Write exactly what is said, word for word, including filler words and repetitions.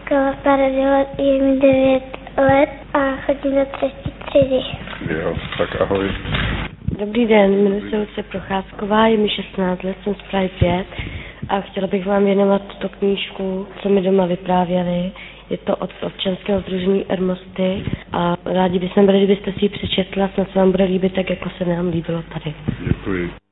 Narodila je mi devět let a chodím do třetí třídy. Jo, tak ahoj. Dobrý den, jmenuji se Lucie Procházková, je mi šestnáct let, jsem z Prahy pět a chtěla bych vám věnovat tuto knížku, co mi doma vyprávěli. Je to od občanského sdružení Ermosty a rádi bychom byli, kdybyste si ji přečetla, snad se vám bude líbit tak, jako se nám líbilo tady. Děkuji.